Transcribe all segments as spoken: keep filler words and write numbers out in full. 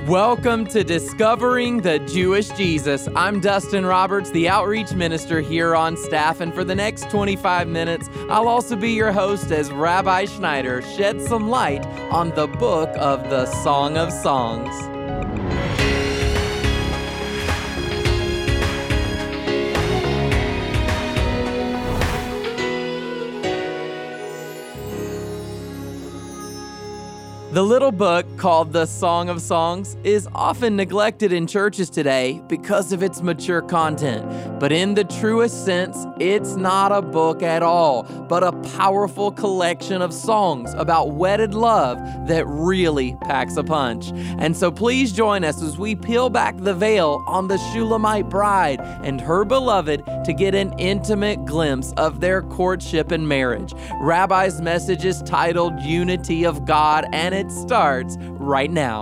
Welcome to Discovering the Jewish Jesus. I'm Dustin Roberts, the outreach minister here on staff, and for the next twenty-five minutes, I'll also be your host as Rabbi Schneider sheds some light on the book of the Song of Songs. The little book called The Song of Songs is often neglected in churches today because of its mature content. But in the truest sense, it's not a book at all, but a powerful collection of songs about wedded love that really packs a punch. And so please join us as we peel back the veil on the Shulamite bride and her beloved to get an intimate glimpse of their courtship and marriage. Rabbi's message is titled Unity of God, and it starts right now.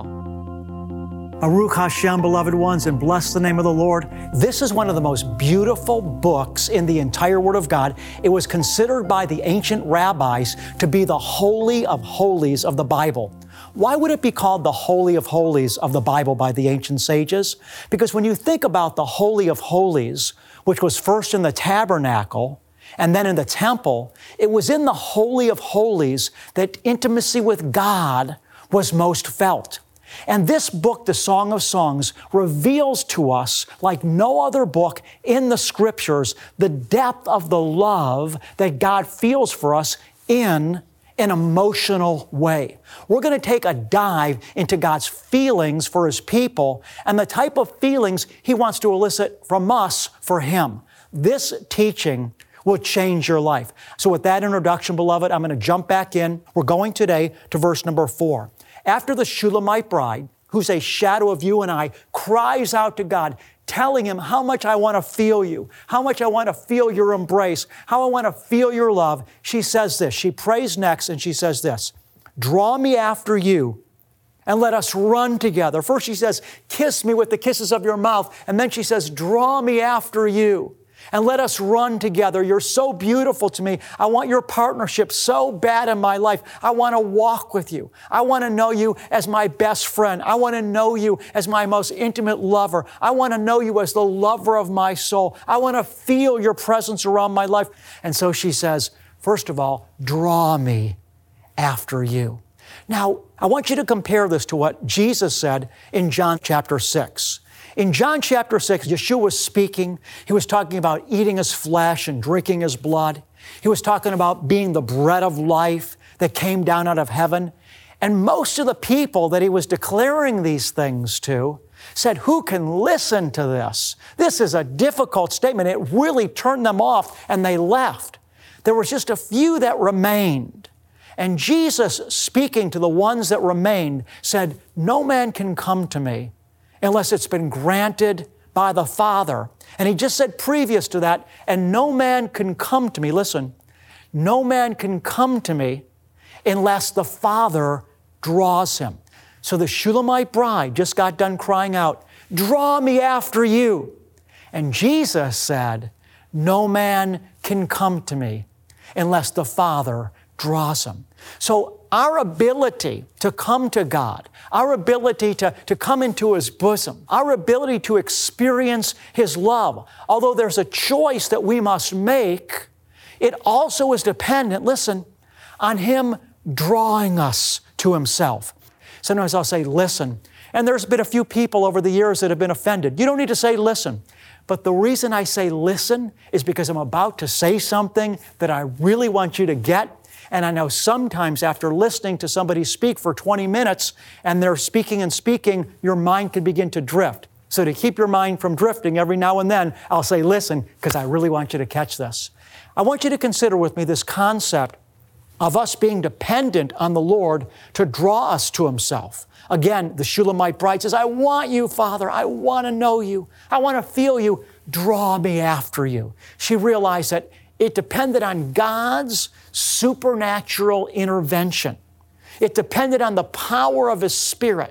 Baruch Hashem, beloved ones, and bless the name of the Lord. This is one of the most beautiful books in the entire Word of God. It was considered by the ancient rabbis to be the Holy of Holies of the Bible. Why would it be called the Holy of Holies of the Bible by the ancient sages? Because when you think about the Holy of Holies, which was first in the tabernacle, and then in the temple, it was in the Holy of Holies that intimacy with God was most felt. And this book, the Song of Songs, reveals to us, like no other book in the Scriptures, the depth of the love that God feels for us in an emotional way. We're going to take a dive into God's feelings for His people and the type of feelings He wants to elicit from us for Him. This teaching will change your life. So with that introduction, beloved, I'm going to jump back in. We're going today to verse number four. After the Shulamite bride, who's a shadow of you and I, cries out to God, telling Him how much I want to feel you, how much I want to feel your embrace, how I want to feel your love, she says this. She prays next and she says this, draw me after you and let us run together. First she says, kiss me with the kisses of your mouth. And then she says, draw me after you and let us run together. You're so beautiful to me. I want your partnership so bad in my life. I want to walk with you. I want to know you as my best friend. I want to know you as my most intimate lover. I want to know you as the lover of my soul. I want to feel your presence around my life. And so she says, first of all, draw me after you. Now, I want you to compare this to what Jesus said in John chapter six. In John chapter six, Yeshua was speaking. He was talking about eating His flesh and drinking His blood. He was talking about being the bread of life that came down out of heaven. And most of the people that He was declaring these things to said, who can listen to this? This is a difficult statement. It really turned them off and they left. There was just a few that remained. And Jesus, speaking to the ones that remained, said, no man can come to me unless it's been granted by the Father. And He just said previous to that, and no man can come to me, listen, no man can come to me unless the Father draws him. So the Shulamite bride just got done crying out, draw me after you. And Jesus said, no man can come to me unless the Father draws him. So our ability to come to God, our ability to, to come into His bosom, our ability to experience His love, although there's a choice that we must make, it also is dependent, listen, on Him drawing us to Himself. Sometimes I'll say, listen, and there's been a few people over the years that have been offended. You don't need to say listen. But the reason I say listen is because I'm about to say something that I really want you to get. And I know sometimes after listening to somebody speak for twenty minutes and they're speaking and speaking, your mind can begin to drift. So to keep your mind from drifting every now and then, I'll say, listen, because I really want you to catch this. I want you to consider with me this concept of us being dependent on the Lord to draw us to Himself. Again, the Shulamite bride says, I want you, Father. I want to know you. I want to feel you. Draw me after you. She realized that it depended on God's supernatural intervention. It depended on the power of His Spirit.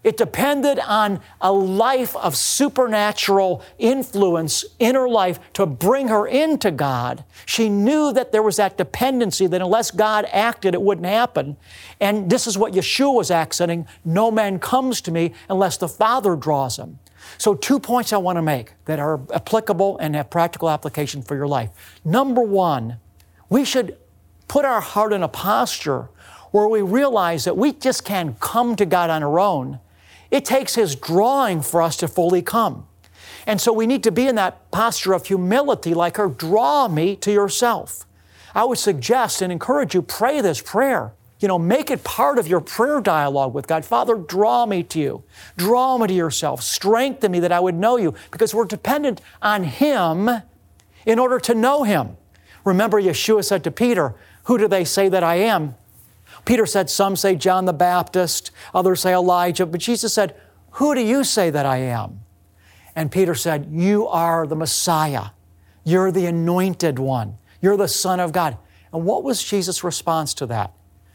It depended on a life of supernatural influence in her life to bring her into God. She knew that there was that dependency, that unless God acted, it wouldn't happen. And this is what Yeshua was accenting: no man comes to me unless the Father draws him. So two points I want to make that are applicable and have practical application for your life. Number one, we should put our heart in a posture where we realize that we just can't come to God on our own. It takes His drawing for us to fully come. And so we need to be in that posture of humility, like her, draw me to yourself. I would suggest and encourage you, pray this prayer. You know, make it part of your prayer dialogue with God. Father, draw me to you. Draw me to yourself. Strengthen me that I would know you, because we're dependent on Him in order to know Him. Remember, Yeshua said to Peter, who do they say that I am? Peter said, some say John the Baptist, others say Elijah, but Jesus said, who do you say that I am? And Peter said, you are the Messiah. You're the anointed one. You're the Son of God. And what was Jesus' response to that?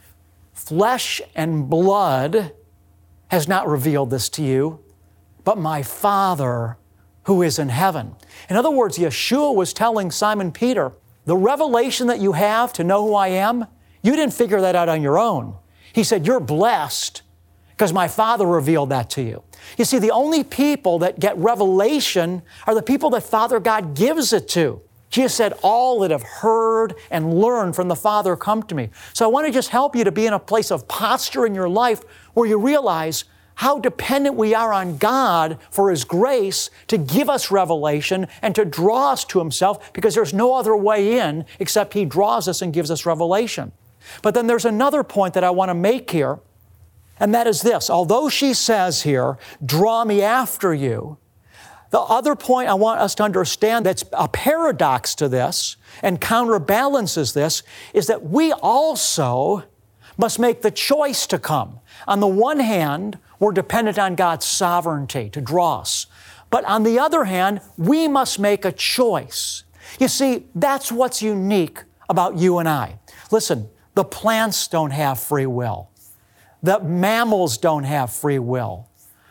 Flesh and blood has not revealed this to you, but my Father who is in heaven. In other words, Yeshua was telling Simon Peter, the revelation that you have to know who I am, you didn't figure that out on your own. He said, you're blessed because my Father revealed that to you. You see, the only people that get revelation are the people that Father God gives it to. Jesus said, all that have heard and learned from the Father come to me. So I want to just help you to be in a place of posture in your life where you realize how dependent we are on God for His grace to give us revelation and to draw us to Himself, because there's no other way in except He draws us and gives us revelation. But then there's another point that I want to make here, and that is this. Although she says here, draw me after you, the other point I want us to understand that's a paradox to this and counterbalances this is that we also must make the choice to come. On the one hand, we're dependent on God's sovereignty to draw us. But on the other hand, we must make a choice. You see, that's what's unique about you and I. Listen, the plants don't have free will. The mammals don't have free will.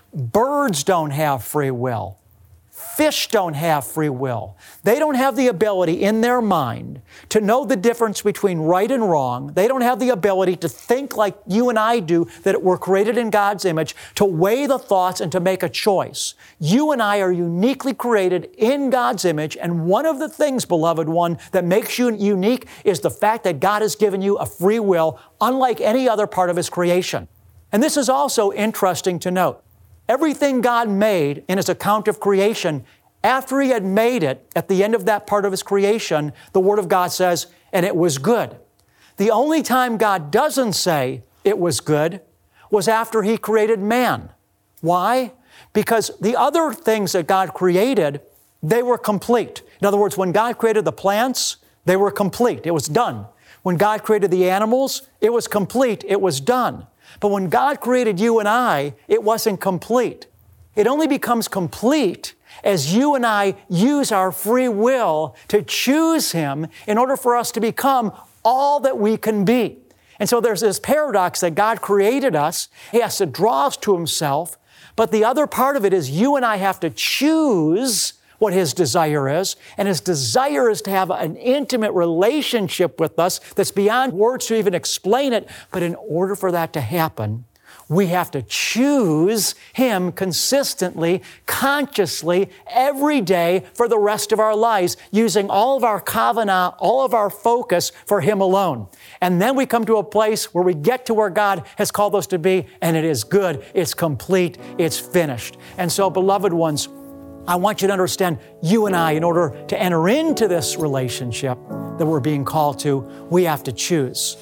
Birds don't have free will. Fish don't have free will. They don't have the ability in their mind to know the difference between right and wrong. They don't have the ability to think like you and I do, that we're created in God's image, to weigh the thoughts and to make a choice. You and I are uniquely created in God's image, and one of the things, beloved one, that makes you unique is the fact that God has given you a free will unlike any other part of His creation. And this is also interesting to note. Everything God made in His account of creation, after He had made it, at the end of that part of His creation, the Word of God says, and it was good. The only time God doesn't say it was good was after He created man. Why? Because the other things that God created, they were complete. In other words, when God created the plants, they were complete. It was done. When God created the animals, it was complete. It was done. But when God created you and I, it wasn't complete. It only becomes complete as you and I use our free will to choose Him in order for us to become all that we can be. And so there's this paradox that God created us. He has to draw us to Himself. But the other part of it is you and I have to choose what His desire is. And His desire is to have an intimate relationship with us that's beyond words to even explain it. But in order for that to happen, we have to choose Him consistently, consciously, every day for the rest of our lives, using all of our kavanah, all of our focus for Him alone. And then we come to a place where we get to where God has called us to be, and it is good, it's complete, it's finished. And so, beloved ones, I want you to understand, you and I, in order to enter into this relationship that we're being called to, we have to choose.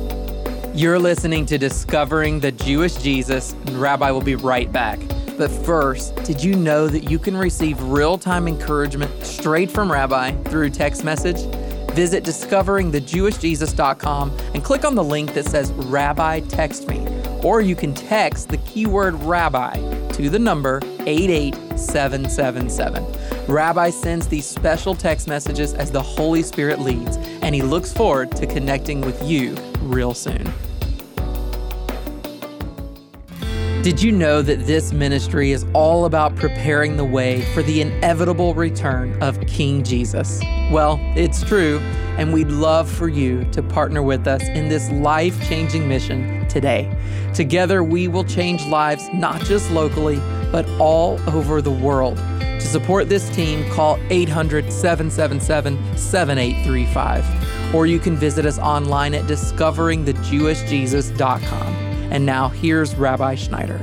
You're listening to Discovering the Jewish Jesus, and Rabbi will be right back. But first, did you know that you can receive real-time encouragement straight from Rabbi through text message? Visit discovering the jewish jesus dot com and click on the link that says Rabbi Text Me. Or you can text the keyword Rabbi to the number eight eight seven seven seven. Rabbi sends these special text messages as the Holy Spirit leads, and he looks forward to connecting with you real soon. Did you know that this ministry is all about preparing the way for the inevitable return of King Jesus? Well, it's true, and we'd love for you to partner with us in this life-changing mission today. Together, we will change lives not just locally, but all over the world. To support this team, call eight hundred, seven seven seven, seven eight three five. Or you can visit us online at discovering the jewish jesus dot com. And now here's Rabbi Schneider.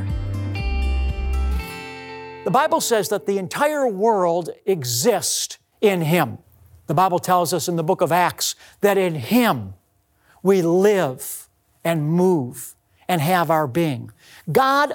The Bible says that the entire world exists in Him. The Bible tells us in the book of Acts that in Him we live and move and have our being. God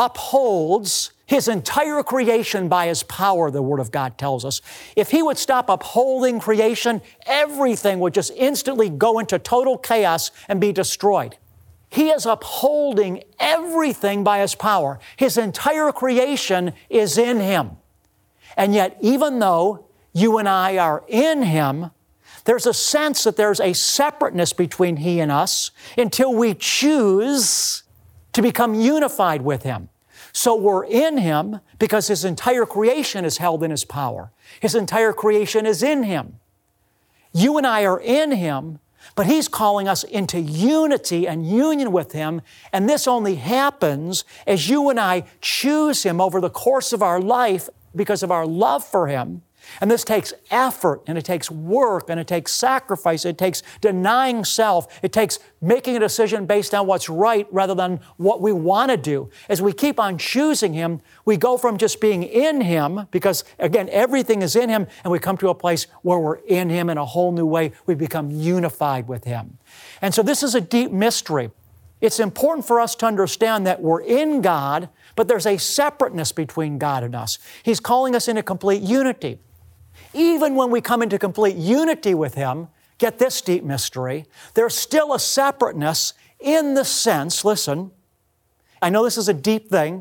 upholds His entire creation by His power, the Word of God tells us. If He would stop upholding creation, everything would just instantly go into total chaos and be destroyed. He is upholding everything by His power. His entire creation is in Him. And yet, even though you and I are in Him, there's a sense that there's a separateness between He and us until we choose to become unified with Him. So we're in Him because His entire creation is held in His power. His entire creation is in Him. You and I are in Him, but He's calling us into unity and union with Him, and this only happens as you and I choose Him over the course of our life because of our love for Him. And this takes effort, and it takes work, and it takes sacrifice, it takes denying self, it takes making a decision based on what's right rather than what we want to do. As we keep on choosing Him, we go from just being in Him, because again, everything is in Him, and we come to a place where we're in Him in a whole new way. We become unified with Him. And so this is a deep mystery. It's important for us to understand that we're in God, but there's a separateness between God and us. He's calling us into complete unity. Even when we come into complete unity with Him, get this deep mystery, there's still a separateness in the sense, listen, I know this is a deep thing,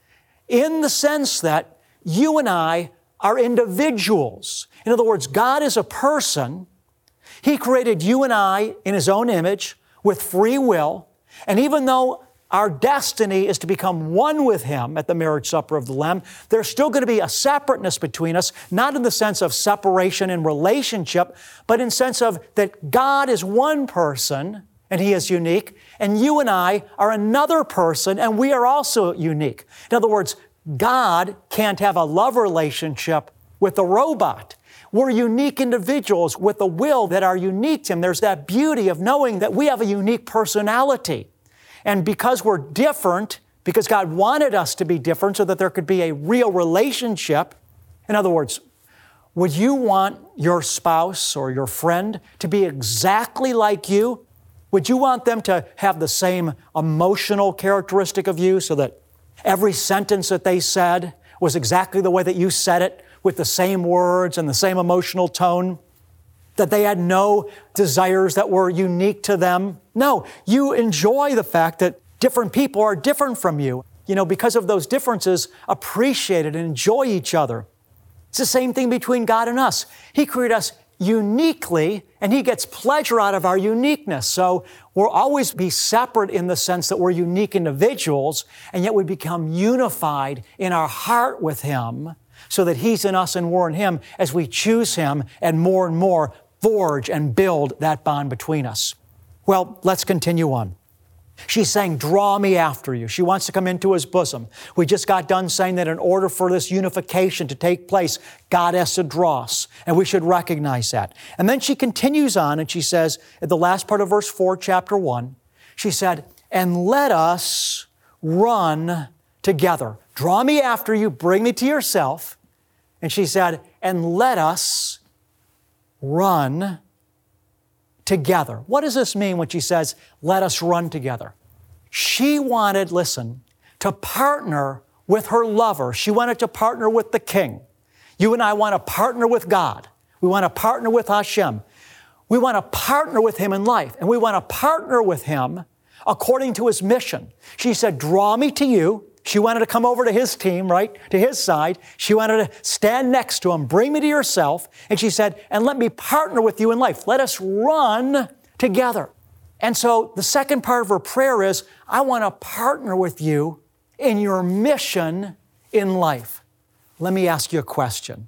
in the sense that you and I are individuals. In other words, God is a person. He created you and I in His own image with free will, and even though our destiny is to become one with Him at the marriage supper of the Lamb, there's still going to be a separateness between us, not in the sense of separation in relationship, but in sense of that God is one person and He is unique, and you and I are another person and we are also unique. In other words, God can't have a love relationship with a robot. We're unique individuals with a will that are unique to Him. There's that beauty of knowing that we have a unique personality. And because we're different, because God wanted us to be different so that there could be a real relationship, in other words, would you want your spouse or your friend to be exactly like you? Would you want them to have the same emotional characteristic of you so that every sentence that they said was exactly the way that you said it, with the same words and the same emotional tone? That they had no desires that were unique to them? No, you enjoy the fact that different people are different from you. You know, because of those differences, appreciate it and enjoy each other. It's the same thing between God and us. He created us uniquely, and He gets pleasure out of our uniqueness. So we'll always be separate in the sense that we're unique individuals, and yet we become unified in our heart with Him, so that He's in us and we're in Him as we choose Him and more and more forge and build that bond between us. Well, let's continue on. She's saying, draw me after you. She wants to come into His bosom. We just got done saying that in order for this unification to take place, God has to draw us, and we should recognize that. And then she continues on and she says, at the last part of verse four, chapter one, she said, and let us run together. Draw me after you, bring me to yourself. And she said, and let us run together. What does this mean when she says, let us run together? She wanted, listen, to partner with her lover. She wanted to partner with the King. You and I want to partner with God. We want to partner with Hashem. We want to partner with Him in life, and we want to partner with Him according to His mission. She said, draw me to you. She wanted to come over to His team, right, to His side. She wanted to stand next to Him, bring me to yourself. And she said, and let me partner with you in life. Let us run together. And so the second part of her prayer is, I want to partner with you in your mission in life. Let me ask you a question.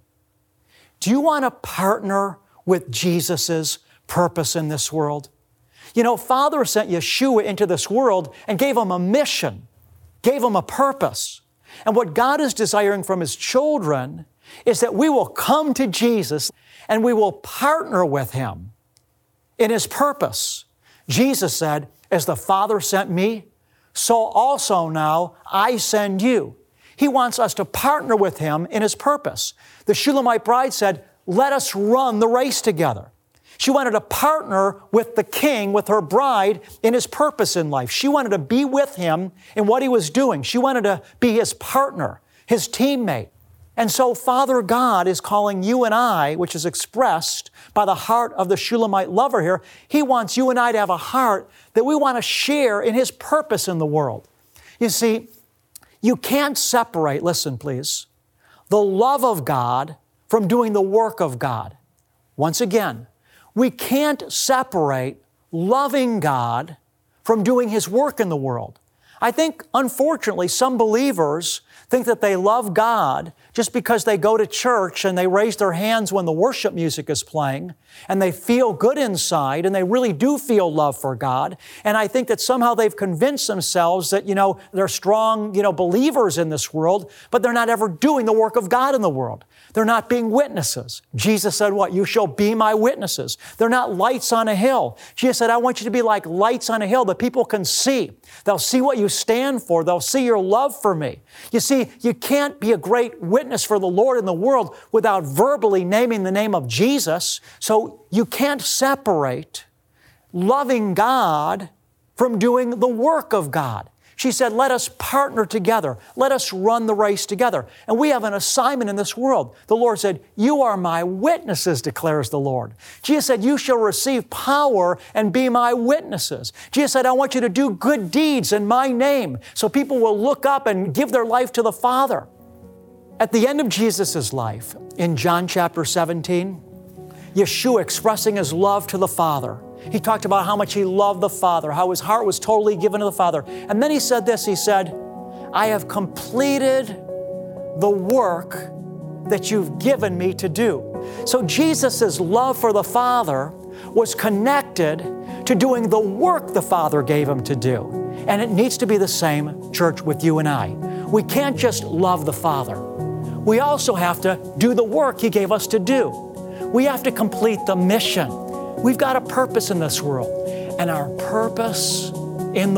Do you want to partner with Jesus' purpose in this world? You know, Father sent Yeshua into this world and gave Him a mission, gave Him a purpose. And what God is desiring from His children is that we will come to Jesus and we will partner with Him in His purpose. Jesus said, as the Father sent me, so also now I send you. He wants us to partner with Him in His purpose. The Shulamite bride said, let us run the race together. She wanted to partner with the King, with her bride, in His purpose in life. She wanted to be with Him in what He was doing. She wanted to be His partner, His teammate. And so Father God is calling you and I, which is expressed by the heart of the Shulamite lover here. He wants you and I to have a heart that we want to share in His purpose in the world. You see, you can't separate, listen please, the love of God from doing the work of God. Once again, we can't separate loving God from doing His work in the world. I think, unfortunately, some believers think that they love God just because they go to church and they raise their hands when the worship music is playing and they feel good inside and they really do feel love for God. And I think that somehow they've convinced themselves that, you know, they're strong, you know, believers in this world, but they're not ever doing the work of God in the world. They're not being witnesses. Jesus said what? You shall be my witnesses. They're not lights on a hill. Jesus said, I want you to be like lights on a hill that people can see. They'll see what you stand for. They'll see your love for me. You see, you can't be a great witness for the Lord in the world without verbally naming the name of Jesus. So you can't separate loving God from doing the work of God. She said, let us partner together. Let us run the race together. And we have an assignment in this world. The Lord said, you are my witnesses, declares the Lord. Jesus said, you shall receive power and be my witnesses. Jesus said, I want you to do good deeds in my name so people will look up and give their life to the Father. At the end of Jesus' life, in John chapter seventeen, Yeshua expressing His love to the Father. He talked about how much He loved the Father, how His heart was totally given to the Father. And then He said this, He said, I have completed the work that you've given me to do. So Jesus' love for the Father was connected to doing the work the Father gave Him to do. And it needs to be the same, church, with you and I. We can't just love the Father. We also have to do the work He gave us to do. We have to complete the mission. We've got a purpose in this world, and our purpose in the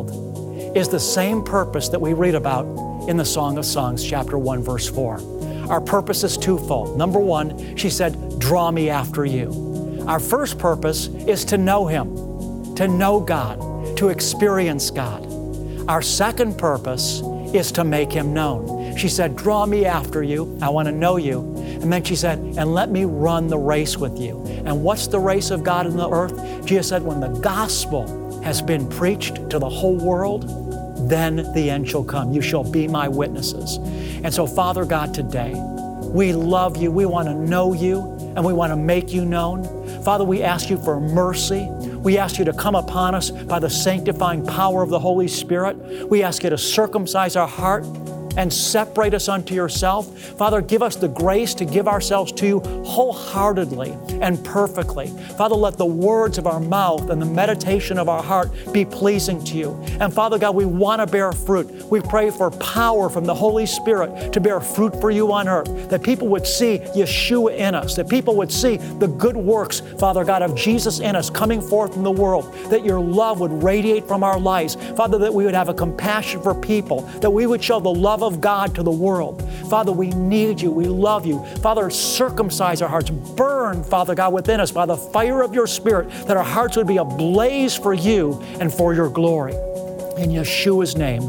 world is the same purpose that we read about in the Song of Songs, chapter one, verse four. Our purpose is twofold. Number one, she said, draw me after you. Our first purpose is to know Him, to know God, to experience God. Our second purpose is to make Him known. She said, draw me after you. I want to know you. And then she said, and let me run the race with you. And what's the race of God in the earth? Jesus said, when the gospel has been preached to the whole world, then the end shall come. You shall be my witnesses. And so, Father God, today, we love you. We want to know you, and we want to make you known. Father, we ask you for mercy. We ask you to come upon us by the sanctifying power of the Holy Spirit. We ask you to circumcise our heart and separate us unto yourself. Father, give us the grace to give ourselves to you wholeheartedly and perfectly. Father, let the words of our mouth and the meditation of our heart be pleasing to you. And Father God, we want to bear fruit. We pray for power from the Holy Spirit to bear fruit for you on earth, that people would see Yeshua in us, that people would see the good works, Father God, of Jesus in us coming forth in the world, that your love would radiate from our lives. Father, that we would have a compassion for people, that we would show the love of God to the world. Father, we need you. We love you. Father, circumcise our hearts. Burn, Father God, within us by the fire of your Spirit, that our hearts would be ablaze for you and for your glory. In Yeshua's name,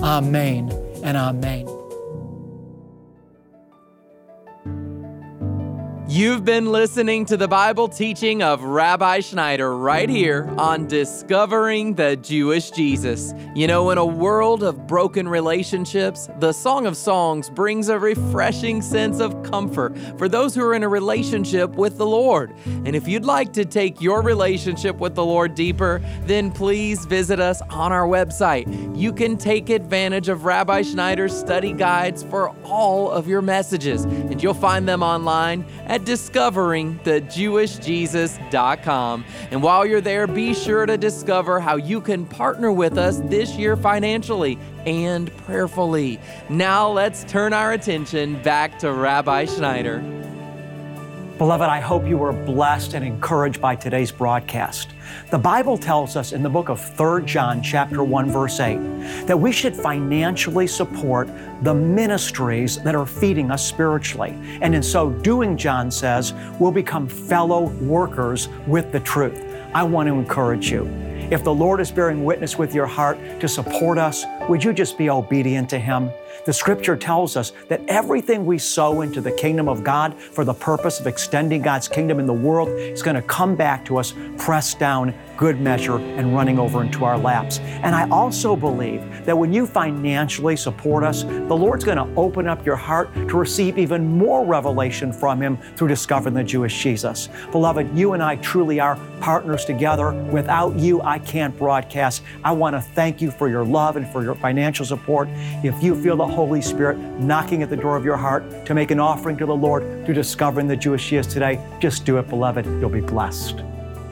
amen and amen. You've been listening to the Bible teaching of Rabbi Schneider right here on Discovering the Jewish Jesus. You know, in a world of broken relationships, the Song of Songs brings a refreshing sense of comfort for those who are in a relationship with the Lord. And if you'd like to take your relationship with the Lord deeper, then please visit us on our website. You can take advantage of Rabbi Schneider's study guides for all of your messages, and you'll find them online at discovering the jewish jesus dot com. And while you're there, be sure to discover how you can partner with us this year financially and prayerfully. Now let's turn our attention back to Rabbi Schneider. Beloved, I hope you were blessed and encouraged by today's broadcast. The Bible tells us in the book of Third John chapter one, verse eight, that we should financially support the ministries that are feeding us spiritually. And in so doing, John says, we'll become fellow workers with the truth. I want to encourage you. If the Lord is bearing witness with your heart to support us, would you just be obedient to Him? The Scripture tells us that everything we sow into the kingdom of God for the purpose of extending God's kingdom in the world is going to come back to us, pressed down, good measure, and running over into our laps. And I also believe that when you financially support us, the Lord's going to open up your heart to receive even more revelation from Him through discovering the Jewish Jesus. Beloved, you and I truly are partners together. Without you, I can't broadcast. I want to thank you for your love and for your financial support. If you feel the Holy Spirit knocking at the door of your heart to make an offering to the Lord through discovering the Jewish Jesus today, just do it, beloved. You'll be blessed.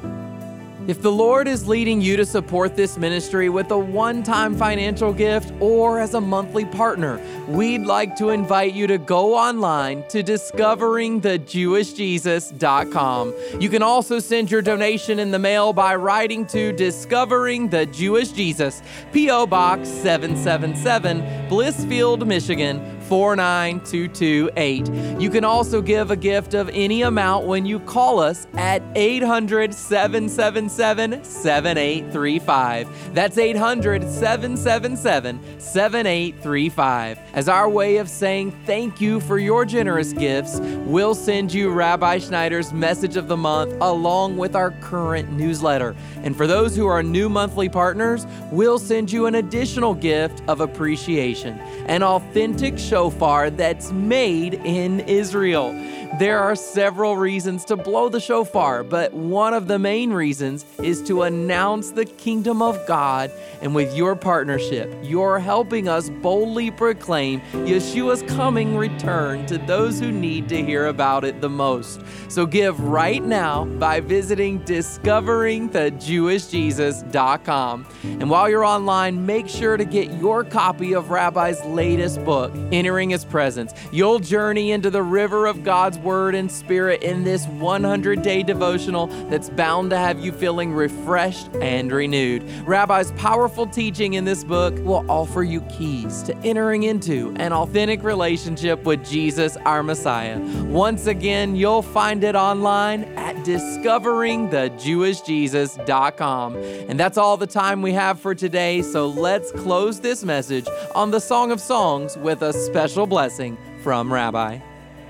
If the Lord is leading you to support this ministry with a one-time financial gift or as a monthly partner, we'd like to invite you to go online to discovering the jewish jesus dot com. You can also send your donation in the mail by writing to Discovering the Jewish Jesus, P O Box seven seven seven, Blissfield, Michigan, four nine two two eight. You can also give a gift of any amount when you call us at eight hundred, seven seven seven, seven eight three five. That's eight hundred, seven seven seven, seven eight three five. As our way of saying thank you for your generous gifts, we'll send you Rabbi Schneider's Message of the Month along with our current newsletter. And for those who are new monthly partners, we'll send you an additional gift of appreciation, an authentic shofar that's made in Israel. There are several reasons to blow the shofar, but one of the main reasons is to announce the kingdom of God. And with your partnership, you're helping us boldly proclaim Yeshua's coming return to those who need to hear about it the most. So give right now by visiting discovering the jewish jesus dot com. And while you're online, make sure to get your copy of Rabbi's latest book, Entering His Presence. You'll journey into the river of God's Word and Spirit in this one hundred day devotional that's bound to have you feeling refreshed and renewed. Rabbi's powerful teaching in this book will offer you keys to entering into an authentic relationship with Jesus, our Messiah. Once again, you'll find it online at discovering the jewish jesus dot com. And that's all the time we have for today, so let's close this message on the Song of Songs with a special blessing from Rabbi.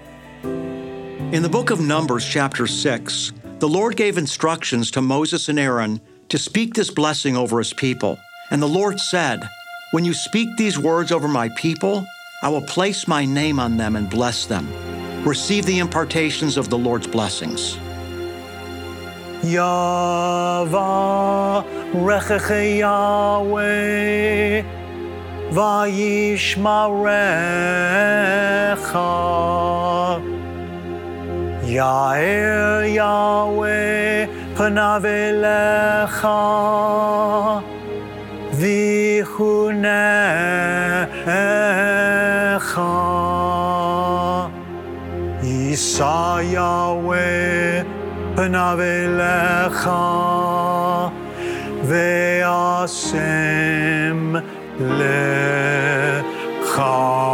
In the book of Numbers, chapter six, the Lord gave instructions to Moses and Aaron to speak this blessing over His people. And the Lord said, "When you speak these words over my people, I will place my name on them and bless them. Receive the impartations of the Lord's blessings." Yavarechecha Yahweh vayishmarecha. Ya'er Yahweh panav elecha vichunecha. Yisa Yahweh panav elecha ve'asem lecha.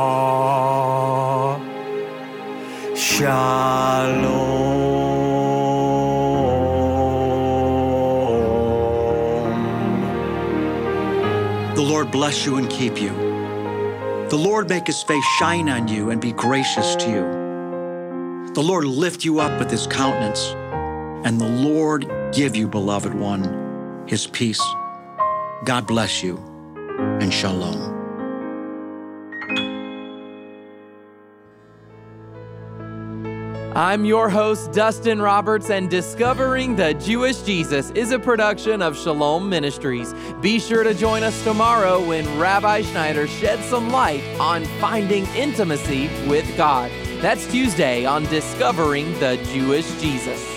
Shalom. The Lord bless you and keep you. The Lord make His face shine on you and be gracious to you. The Lord lift you up with his countenance, and the Lord give you, beloved one, his peace. God bless you, and shalom. I'm your host, Dustin Roberts, and Discovering the Jewish Jesus is a production of Shalom Ministries. Be sure to join us tomorrow when Rabbi Schneider sheds some light on finding intimacy with God. That's Tuesday on Discovering the Jewish Jesus.